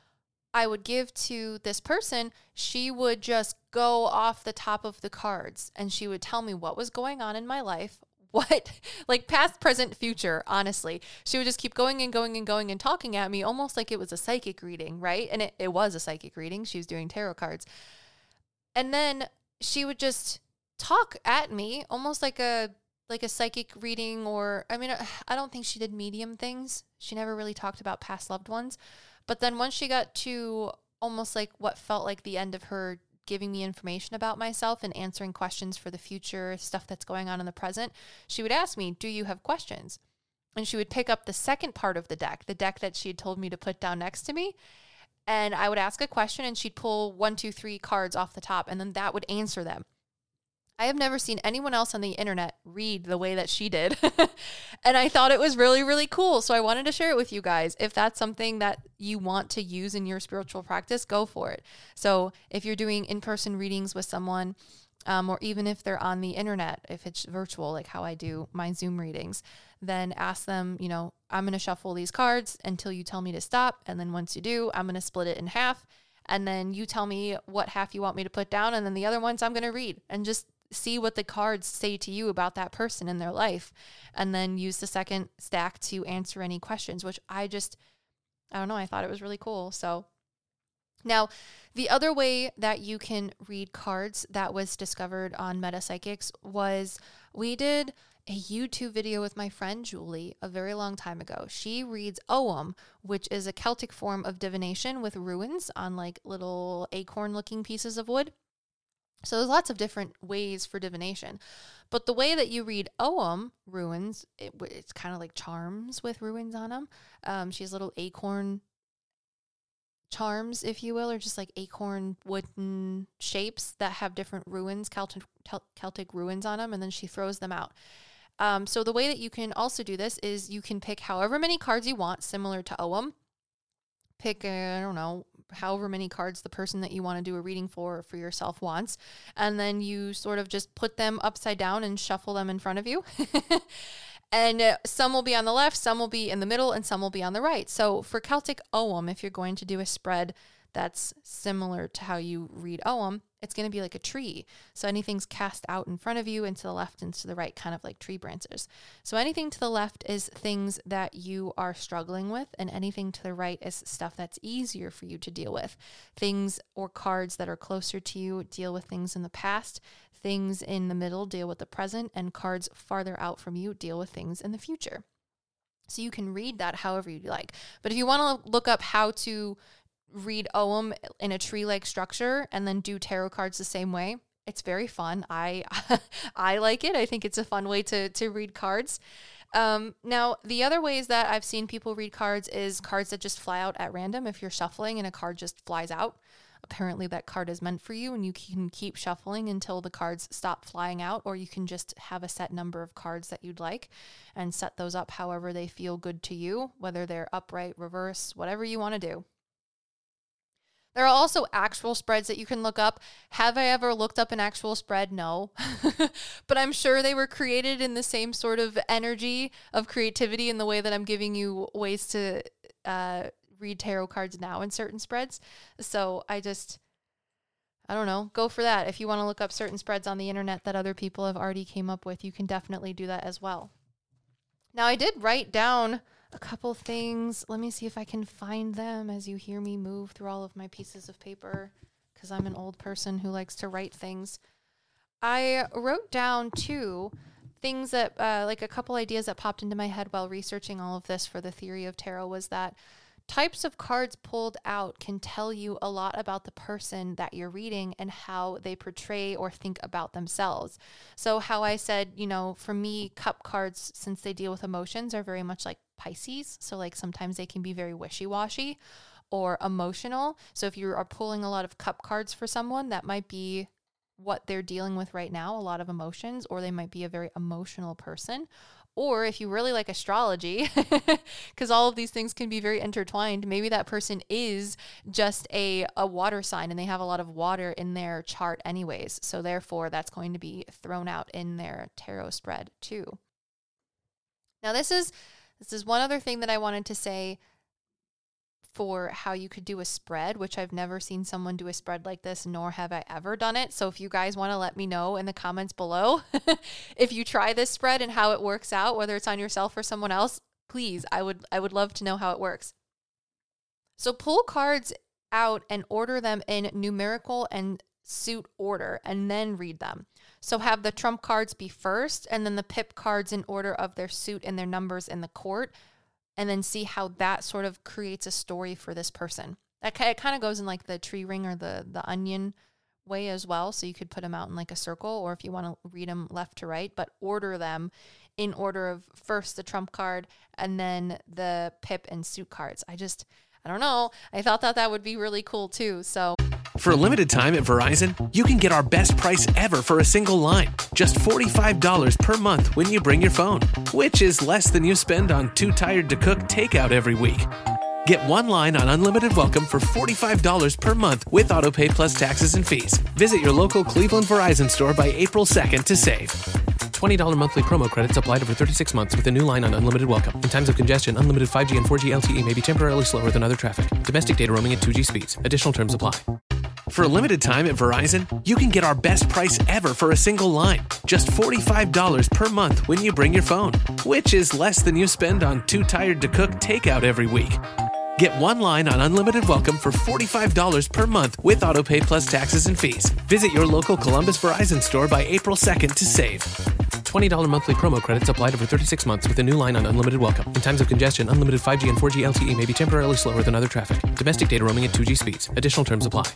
I would give to this person, she would just go off the top of the cards, and she would tell me what was going on in my life, what, like past, present, future, honestly. She would just keep going and going and going and talking at me almost like it was a psychic reading, right? And it, it was a psychic reading. She was doing tarot cards. And then she would just talk at me almost like a like a psychic reading, or, I mean, I don't think she did medium things. She never really talked about past loved ones. But then once she got to almost like what felt like the end of her giving me information about myself and answering questions for the future, stuff that's going on in the present, she would ask me, do you have questions? And she would pick up the second part of the deck, the deck that she had told me to put down next to me. And I would ask a question, and she'd pull one, two, three cards off the top, and then that would answer them. I have never seen anyone else on the internet read the way that she did. And I thought it was really, really cool. So I wanted to share it with you guys. If that's something that you want to use in your spiritual practice, go for it. So if you're doing in-person readings with someone, um, or even if they're on the internet, if it's virtual, like how I do my Zoom readings, then ask them, you know, I'm going to shuffle these cards until you tell me to stop. And then once you do, I'm going to split it in half. And then you tell me what half you want me to put down. And then the other ones I'm going to read, and just see what the cards say to you about that person in their life, and then use the second stack to answer any questions, which I just, I don't know, I thought it was really cool. So now the other way that you can read cards that was discovered on Metapsychics was we did a YouTube video with my friend Julie a very long time ago. She reads Ogham, which is a Celtic form of divination with runes on like little acorn looking pieces of wood. So there's lots of different ways for divination. But the way that you read Ogham runes, it, it's kind of like charms with runes on them. Um, she has little acorn charms, if you will, or just like acorn wooden shapes that have different runes, Celtic, Celtic runes on them, and then she throws them out. Um, so the way that you can also do this is you can pick however many cards you want, similar to Ogham. Pick, uh, I don't know, however many cards the person that you want to do a reading for for yourself wants, and then you sort of just put them upside down and shuffle them in front of you. And uh, some will be on the left, some will be in the middle, and some will be on the right. So for Celtic Ogham, if you're going to do a spread that's similar to how you read Ogham, it's going to be like a tree. So anything's cast out in front of you and to the left and to the right, kind of like tree branches. So anything to the left is things that you are struggling with, and anything to the right is stuff that's easier for you to deal with. Things or cards that are closer to you deal with things in the past. Things in the middle deal with the present, and cards farther out from you deal with things in the future. So you can read that however you like. But if you want to look up how to read Ogham in a tree-like structure and then do tarot cards the same way, it's very fun. I I like it. I think it's a fun way to to read cards. Um, now, the other ways that I've seen people read cards is cards that just fly out at random. If you're shuffling and a card just flies out, apparently that card is meant for you, and you can keep shuffling until the cards stop flying out, or you can just have a set number of cards that you'd like and set those up however they feel good to you, whether they're upright, reverse, whatever you want to do. There are also actual spreads that you can look up. Have I ever looked up an actual spread? No. But I'm sure they were created in the same sort of energy of creativity in the way that I'm giving you ways to uh, read tarot cards now in certain spreads. So I just, I don't know, go for that. If you want to look up certain spreads on the internet that other people have already came up with, you can definitely do that as well. Now, I did write down a couple things. Let me see if I can find them as you hear me move through all of my pieces of paper, because I'm an old person who likes to write things. I wrote down two things that, uh, like a couple ideas that popped into my head while researching all of this for the theory of tarot, was that types of cards pulled out can tell you a lot about the person that you're reading and how they portray or think about themselves. So how I said, you know, for me, cup cards, since they deal with emotions, are very much like Pisces. So like sometimes they can be very wishy-washy or emotional. So if you are pulling a lot of cup cards for someone, that might be what they're dealing with right now, a lot of emotions, or they might be a very emotional person. Or if you really like astrology, because all of these things can be very intertwined, maybe that person is just a, a water sign and they have a lot of water in their chart anyways. So therefore, that's going to be thrown out in their tarot spread too. Now, this is this is one other thing that I wanted to say for how you could do a spread, which I've never seen someone do a spread like this, nor have I ever done it. So if you guys want to let me know in the comments below, if you try this spread and how it works out, whether it's on yourself or someone else, please, I would, I would love to know how it works. So pull cards out and order them in numerical and suit order, and then read them. So have the trump cards be first, and then the pip cards in order of their suit and their numbers in the court, and then see how that sort of creates a story for this person. That it kind of goes in like the tree ring or the, the onion way as well. So you could put them out in like a circle, or if you want to read them left to right, but order them in order of first the trump card and then the pip and suit cards. I just, I don't know. I thought that that would be really cool too. So for a limited time at Verizon, you can get our best price ever for a single line. Just forty-five dollars per month when you bring your phone, which is less than you spend on Too Tired to Cook takeout every week. Get one line on Unlimited Welcome for forty-five dollars per month with AutoPay plus taxes and fees. Visit your local Cleveland Verizon store by April second to save. twenty dollars monthly promo credits applied over thirty-six months with a new line on Unlimited Welcome. In times of congestion, unlimited five G and four G L T E may be temporarily slower than other traffic. Domestic data roaming at two G speeds. Additional terms apply. For a limited time at Verizon, you can get our best price ever for a single line. Just forty-five dollars per month when you bring your phone, which is less than you spend on Too Tired to Cook takeout every week. Get one line on Unlimited Welcome for forty-five dollars per month with AutoPay plus taxes and fees. Visit your local Columbus Verizon store by April second to save. twenty dollars monthly promo credits applied over thirty-six months with a new line on Unlimited Welcome. In times of congestion, unlimited five G and four G L T E may be temporarily slower than other traffic. Domestic data roaming at two G speeds. Additional terms apply.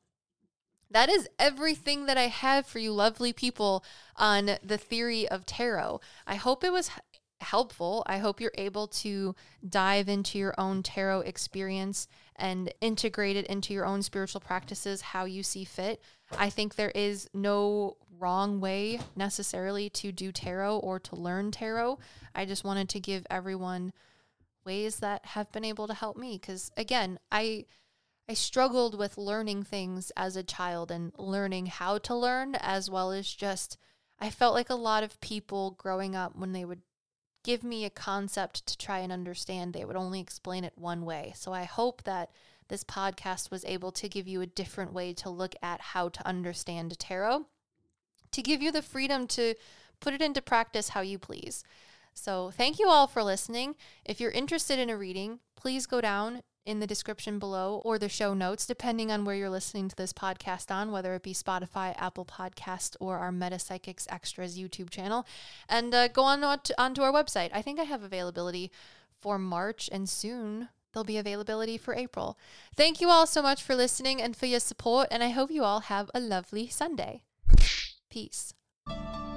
that is everything that I have for you lovely people on the theory of tarot. I hope it was helpful. I hope you're able to dive into your own tarot experience and integrate it into your own spiritual practices how you see fit. I think there is no wrong way necessarily to do tarot or to learn tarot. I just wanted to give everyone ways that have been able to help me, because again, I I struggled with learning things as a child and learning how to learn, as well as just I felt like a lot of people growing up, when they would give me a concept to try and understand. They would only explain it one way. So I hope that this podcast was able to give you a different way to look at how to understand tarot, to give you the freedom to put it into practice how you please. So thank you all for listening. If you're interested in a reading, please go down in the description below or the show notes, depending on where you're listening to this podcast on, whether it be Spotify, Apple Podcast, or our Metapsychics Extras YouTube channel, and uh, go on onto, onto our website. I think I have availability for March, and soon there'll be availability for April. Thank you all so much for listening and for your support, and I hope you all have a lovely Sunday. Peace.